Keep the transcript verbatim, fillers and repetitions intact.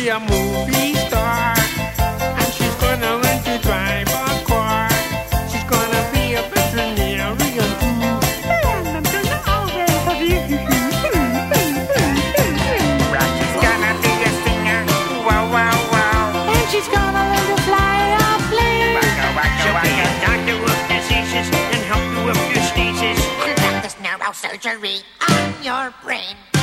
be a movie star. And she's gonna learn to drive a car. She's gonna be a veterinarian too. And I'm gonna always have you. Rocky's gonna be a singer. Wow, wow, wow. And she's gonna learn to fly a plane. Waka, waka, She'll be waka. a doctor of diseases and help you with your sneezes. And practice neurosurgery on your brain.